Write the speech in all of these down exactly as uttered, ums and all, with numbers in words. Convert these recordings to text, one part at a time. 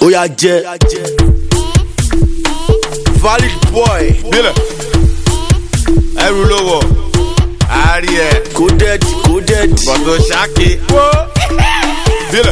Oya jẹ. Valid boy. Bílẹ̀. Ẹrù ló wọ̀. Àárí ẹ̀. Coded, coded. Bọ̀dọ̀ ṣáàkì. Bílẹ̀.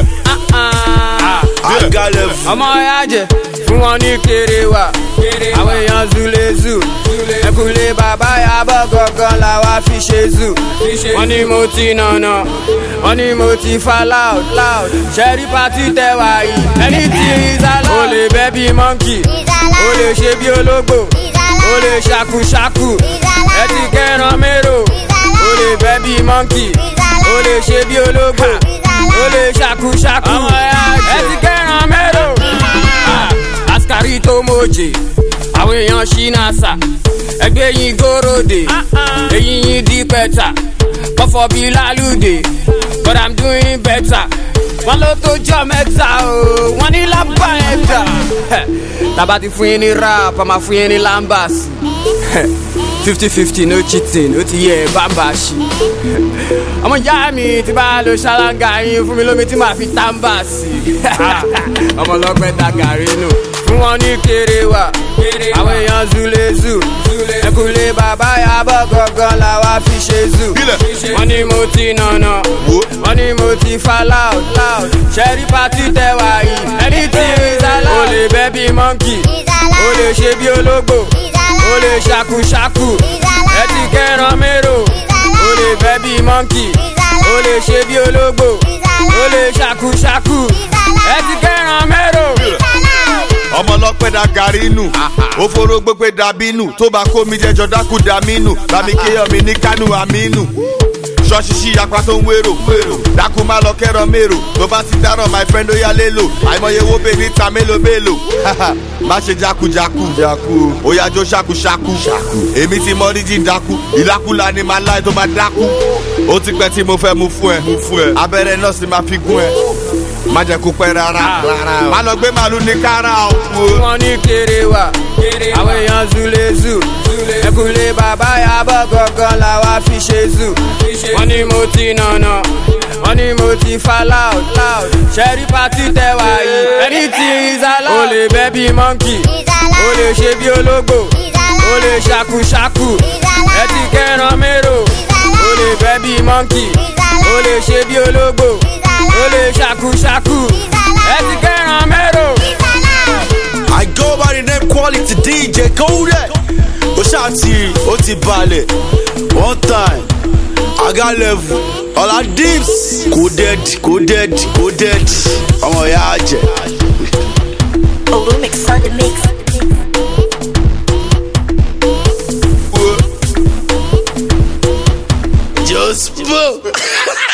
Agalef. Ọmọ ya jẹ fún wọn ní kéré wa. Àwọn èèyàn zulezu. Ẹkùnlé bàbá Yabọ̀ gangan làwa fi ṣe zu. Wọ́n ní mo ti nànà. Wọ́n ní mo ti fa loud loud. Ṣẹ́rí pátí tẹ̀wá yìí. Ẹni tí ìzálà. O lè bẹ́ bí mọ́ǹkì. O lè ṣe bí ológbò. O lè ṣàkúṣàkù. Ẹ ti kẹ́ran mérò. O lè bẹ́ bí mọ́ǹkì. O lè ṣe bí ológbò. O lè ṣàkúṣàkù. Ẹ ti kẹ́ran mérò. Askari tó mojè. Àwọn èèyàn ṣínàṣà. Ẹgbẹ́ yín gòròdè. Èyí yín di pẹ̀tà. Kọ́fọ́ bí lálùdè. But I'm doing better. Wọ́n ló tó jọ mẹ́ta o. Wọ́n ní lábà ẹ̀dá. Tàbá ti fún yín ní rap, a máa fún yín ní lambas. fifty fifty no cheating, ó ti yẹ bàbá ṣì. Ọmọ ìyá mi ti bá lo ṣáláńgà yín fún mi lómi tí màá fi tábà sí. Ọmọ ọlọ́pẹ́ da gàrí nù. Fún wọn ní kéré wa, àwọn èèyàn zulezu. Ẹkùnlé bàbá Yabọ̀ gangan làwa fi ṣe zu. Wọ́n ní mo ti nànà, wọ́n ní mo ti fa loud loud. Ṣẹ́rí pátí tẹ̀wá yìí, ẹni tí ìzálà. O lè bẹ́ bí mọ́ǹkì, o lè ṣe bí ológbò. O lè ṣàkúṣàkù, ẹ ti kẹ́ran mérò. O lè bẹ́ bí mọ́ǹkì, o lè ṣe bí ológbò. O lè ṣàkúṣàkù, ẹ ti kẹ́ran mérò. Ọmọ ọlọ́pẹ́ da gàrí nù. Ó foró gbégbé dàbí nù. Tó bá kó mi jẹjọ dákú dàmí nù. Bàmí kéèyàn mi ní Kánú Àmínú. Ṣọ́ọ̀ṣì ṣí apá tó ń wérò. Dákú má lọ kẹ́ran mérò. Tó bá ti dáràn my friend ó yá lélo. Àìmọye wo bè níta mélòó mélòó. Má ṣe jákujáku. Ó yá jó ṣákuṣáku. Èmi ti mọ ríjì dákú. Ìlákúlá ni màá láì tó máa dákú. Ó ti pẹ́ tí mo fẹ́ mu fún ẹ. Abẹ́rẹ́ náà sì máa fi gún ẹ. Má jẹ́ kó pẹ́ rárá. Má lọ gbé màálù ní kára o. Wọ́n ní kéré wa, àwọn èèyàn zulezu. Ẹkùnlé bàbá Yabọ̀ gangan làwa fi ṣe zu. Wọ́n ní mo ti nànà, wọ́n ní mo ti fa loud loud. Ṣẹ́rí pátí tẹ̀wá yìí, ẹni tí ìzálà. O lè bẹ́ bí mọ́ǹkì, o lè ṣe bí ológbò. O lè ṣàkúṣàkù, ẹ ti kẹ́ran mérò. O lè bẹ́ bí mọ́ǹkì, o lè ṣe bí ológbò. O lè ṣàkúṣàkù, ẹ ti kẹ́ran mérò. I go by the name Quality D J Coded. Ó ṣàtìrì, ó ti balẹ̀. One time, Agalef, Ọlá Dips. Coded, coded, coded. Ọmọ ìyá jẹ. Olumix on the mix. Just spoke.